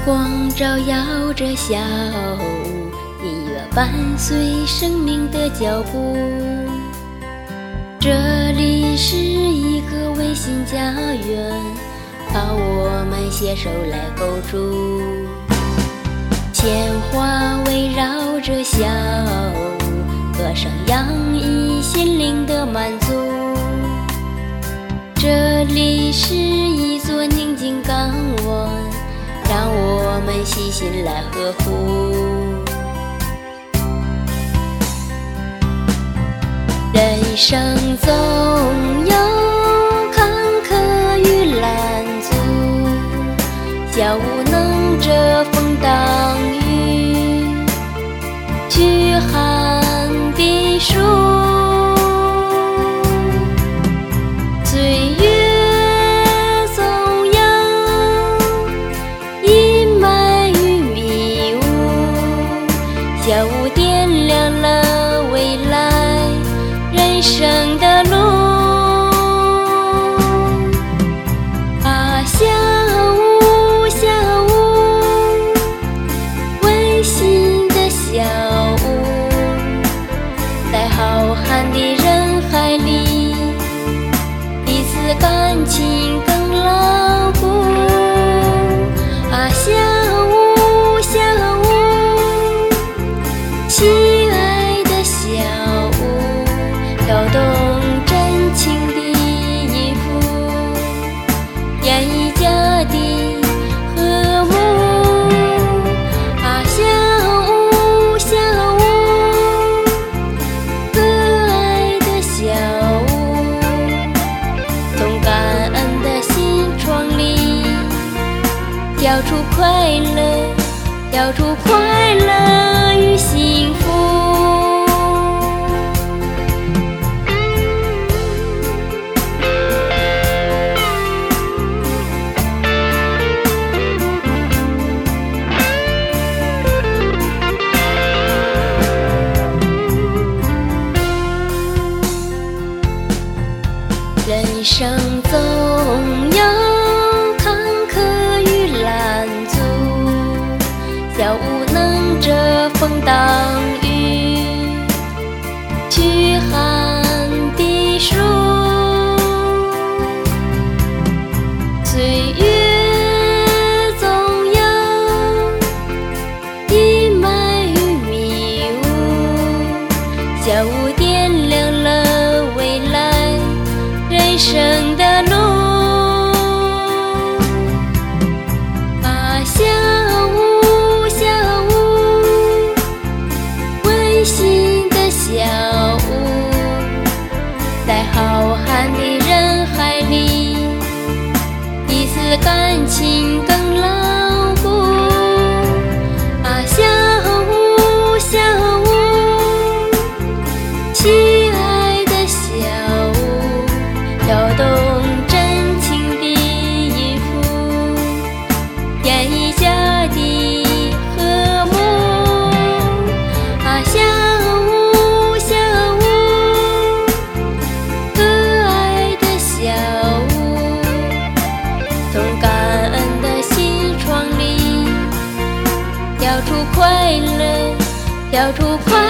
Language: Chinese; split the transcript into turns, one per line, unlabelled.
光照耀着小屋，音乐伴随生命的脚步。这里是一个温馨家园，靠我们携手来构筑。鲜花围绕着小屋，歌声洋溢心灵的满足。这里是一座宁静港湾，让我们细心来呵护。人生总有坎坷与拦阻，小屋能遮风挡雨，驱寒避暑。岁月总有阴霾与迷雾，小屋点亮了未来人生的路。啊，小屋小屋，温馨的小屋，在浩瀚的人海里，彼此感情更牢固。啊，小屋小屋，亲爱的小屋，跳动真情的音符，演绎家的和睦。啊，小屋小屋，可爱的小屋，从感恩的心窗里跳出快乐，跳出快乐与幸福。人生总有坎坷与拦阻，小屋能遮风挡雨，驱寒避暑。岁月总有阴霾与迷雾，小屋点亮了未来人生的路。啊，小屋小屋，温馨的小屋，在浩瀚的人海里，彼此感情更牢固。啊，小屋小屋，亲爱的小屋，跳动真情的音符，演绎家的和睦。啊，小屋小屋，可爱的小屋，从感恩的心窗里跳出快乐，跳出快乐。